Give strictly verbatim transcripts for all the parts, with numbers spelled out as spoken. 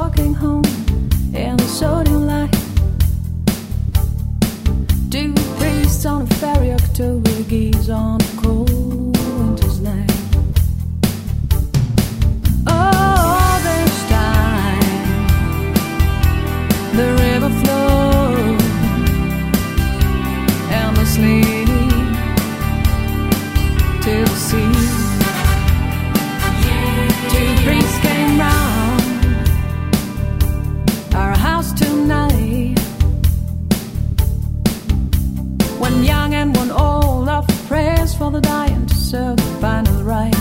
walking home in the sodium light. Two priests on a ferry, October geese on a cold winter's night. Oh, this time the river flows endlessly to the sea. Two priests came round our house tonight. One young and one old offer prayers for the dying to serve the final right.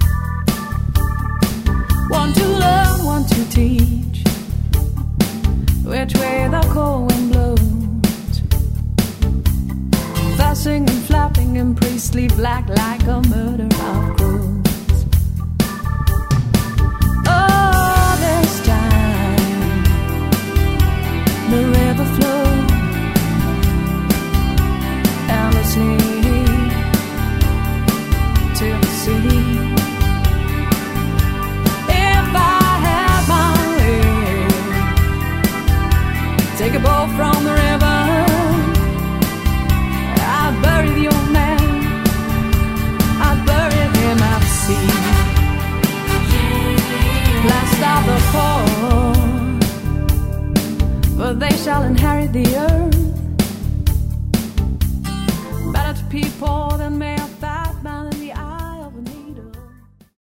One to learn, one to teach, which way the cold wind blows. Fussing and flapping in priestly black like a murder of crows. Oh, this time the river flows endlessly to the sea. If I had my way, take a boat from the river, I'd bury the old man, I'd bury him at the sea. Last of the poor, for they shall inherit the earth.